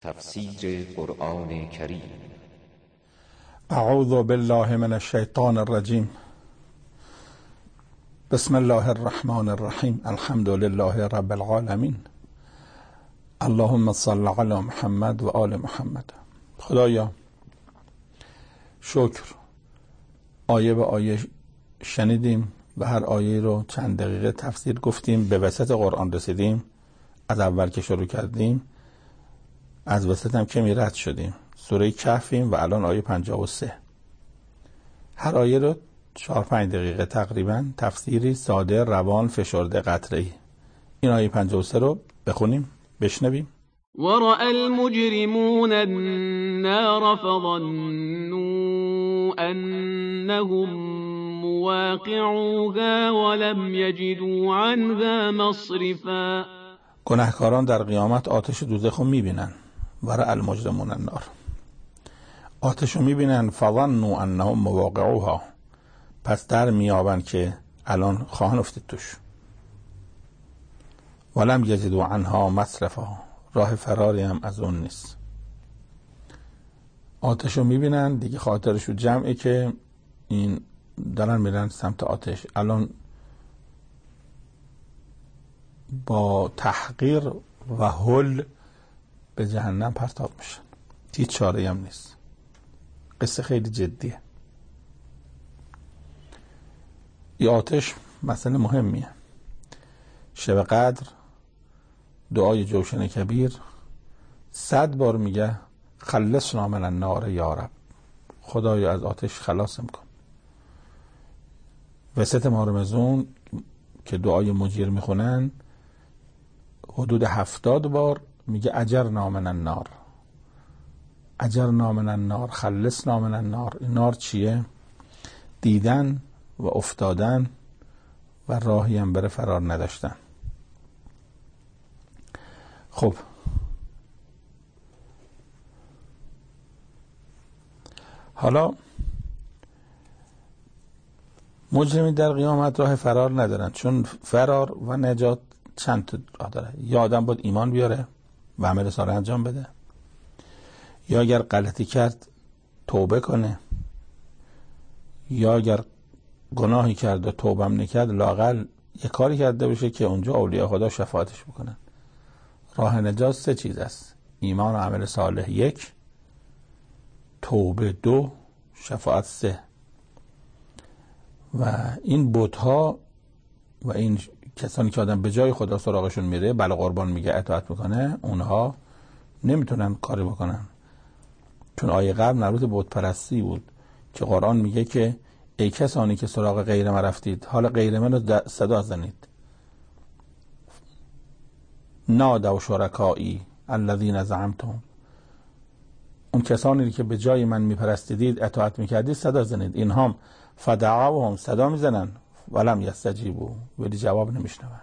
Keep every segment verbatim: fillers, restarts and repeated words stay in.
تفسیر قرآن کریم. اعوذ بالله من الشیطان الرجیم. بسم الله الرحمن الرحیم. الحمد لله رب العالمین. اللهم صل علی محمد و آل محمد. خدایا شکر، آیه به آیه شنیدیم و هر آیه رو چند دقیقه تفسیر گفتیم، به وسط قرآن رسیدیم. از اول که شروع کردیم از وسط هم کمی رد شدیم. سوره کهفیم و الان آیه پنجاه و سه. هر آیه رو چهار پنج دقیقه تقریبا تفسیری ساده، روان، فشرده، قطره‌ای. این آیه پنجاه و سه رو بخونیم، بشنویم. ورأى المجرمون النار فظنوا أنهم مواقعوها ولم يجدوا عنها مصرفا. گناهکاران در قیامت آتش دوزخ رو میبینن. ورأى المجرمون النار، آتش رو میبینن. فظنوا انهم مواقعوها، پس در میابن که الان خواهن افتید توش. ولم یجدوا عنها مصرفا، راه فراری هم از اون نیست. آتش رو میبینن دیگه، خاطرش رو جمعه که این دارن میرن سمت آتش. الان با تحقیر و هول به جهنم پرتاب میشن، هیچ چاره‌ای هم نیست. قصه خیلی جدیه. این آتش مسئله مهمیه. شب قدر دعای جوشن کبیر صد بار میگه خلصنا من النار یا رب، خدایا از آتش خلاصم کن. وسط ماه رمضان که دعای مجیر میخونن حدود هفتاد بار میگه اجرنا من النار، اجرنا من النار، خلصنا من النار. این نار چیه؟ دیدن و افتادن و راهی هم بره فرار نداشتن. خب حالا مجرمین در قیامت راه فرار ندارن، چون فرار و نجات چند تا راه داره. یا آدم باید ایمان بیاره و عمل صالح انجام بده، یا اگر غلطی کرد توبه کنه، یا اگر گناهی کرد و توبه هم نکرد لااقل یه کاری کرده باشه که اونجا اولیاء خدا شفاعتش بکنن. راه نجات سه چیز است: ایمان و عمل صالح یک، توبه دو، شفاعت سه. و این بت‌ها و این کسانی که آدم به جای خدا سراغشون میره، بله قربان میگه، اطاعت میکنه، اونها نمیتونن کاری بکنن. چون آیه قبل مربوط به بت پرستی بود که قرآن میگه که ای کسانی که سراغ غیر من رفتید، حالا غیر من رو صدا زنید. نادوا شرکایی الذین زعمتم، اون کسانی که به جای من میپرستیدید، اطاعت میکردید، صدا زنید. اینها هم فدعوهم، صدا میزنن، ولم یستجیبوا، ولی جواب نمیشنون.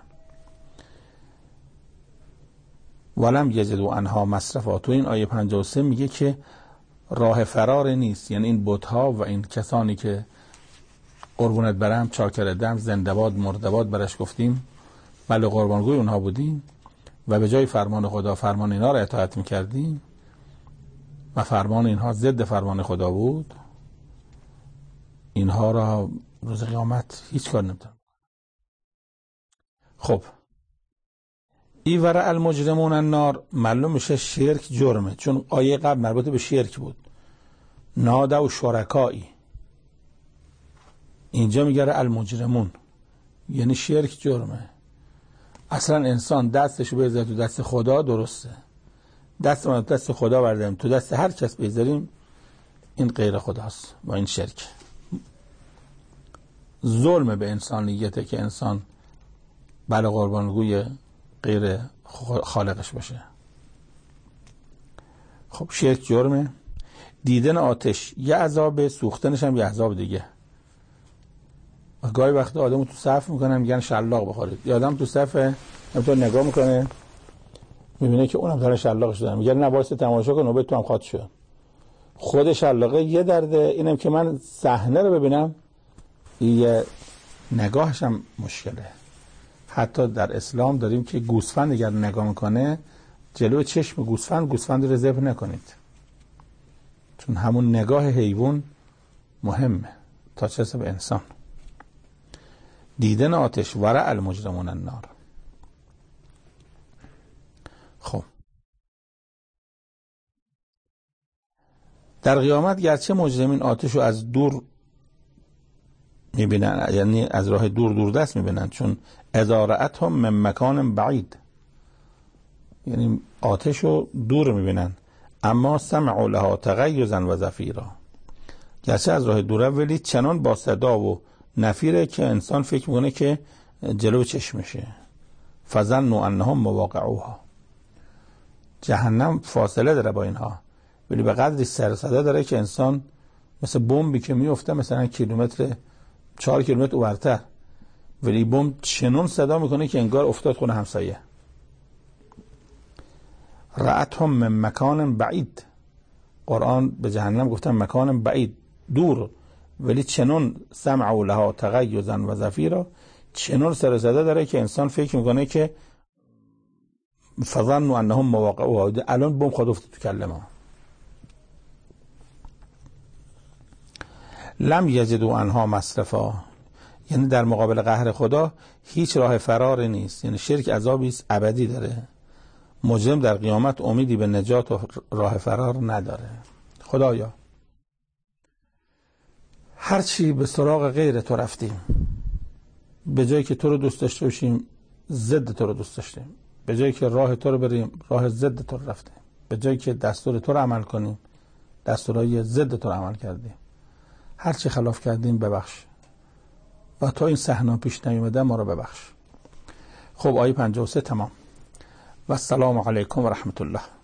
ولم یجدوا عنها مصرفا. تو این آیه پنجاه و سه میگه که راه فرار نیست. یعنی این بت‌ها و این کسانی که قربونت برم، چاکر دم، زنده باد، مرده باد برش گفتیم، بله قربانگوی اونها بودیم و به جای فرمان خدا فرمان اینا رو اطاعت میکردیم و فرمان اینها ضد فرمان خدا بود، اینها را روز قیامت هیچ کار نمیتونن. خب ای ورع المجرمون النار، معلوم میشه شرک جرمه، چون آیه قبل مربوط به شرک بود. ناده و شرکایی، اینجا میگه المجرمون، یعنی شرک جرمه. اصلا انسان دستشو بذاره تو دست خدا درسته، دست ما تو دست خدا برداریم تو دست هر کس بذاریم، این غیر خداست و این شرک. ظلم به انسانیته که انسان بله قربانگوی غیر خالقش باشه. خب شرک جرمه. دیدن آتش یه عذاب، سوختنش هم یه عذاب دیگه. گاهی وقتا آدمو تو صف میکنن میگن شلاق بخورید، یا آدم تو صف همینطور نگاه میکنه میبینه که اونم داره شلاق شده، میگه نه واسه تماشا کن، نوبت تو هم خاط شد. خود شلاقه یه درده، اینم که من صحنه رو ببینم یه نگاهش هم مشکله. حتی در اسلام داریم که گوسفند اگر نگاه میکنه جلو چشم گوسفند گوسفند رو ذبح نکنید، چون همون نگاه حیوان مهمه تا چه به انسان. دیدن آتش، ورع المجرمون النار. خب در قیامت گرچه مجرمین آتش رو از دور میبینن، یعنی از راه دور دور دست میبینن، چون ادارتهم من مکان بعید، یعنی آتش رو دور میبینن، اما سمعوا لها تغیظا و زفیرا، گرچه از راه دوره ولی چنان با صدا و نفیره که انسان فکر میکنه که جلو چشمشه. فظنوا انهم مواقعوها. جهنم فاصله داره با اینها، ولی به قدری سر صدا داره که انسان مثل بمبی که میفته مثلا کیلومتر چهار کیلومتر اورتر، ولی بمب چنون صدا میکنه که انگار افتاد خونه همسایه. رأتهم من مکان بعید. قرآن به جهنم گفتن مکان بعید، دور، ولی چنون سمعوا لها تغیظا و زفیرا، چنون سر صدا داره که انسان فکر میکنه که فظنوا انهم مواقعوها، الان بمب خود افتاد تو کله ما. لم یجدوا عنها مصرفا، یعنی در مقابل قهر خدا هیچ راه فراری نیست، یعنی شرک عذابی ابدی داره. مجرم در قیامت امیدی به نجات و راه فرار نداره. خدایا هرچی به سراغ غیر تو رفتیم، به جایی که تو رو دوست داشته باشیم ضد تو رو دوست داشتیم، به جایی که راه تو رو بریم راه ضد تو رو رفتیم، به جایی که دستور تو رو عمل کنیم دستورای ضد تو رو عمل کردیم. هرچی خلاف کردیم ببخش و تا این صحنه پیش نیومده ما رو ببخش. خب آیه پنجاه و سه تمام. و السلام علیکم و رحمت الله.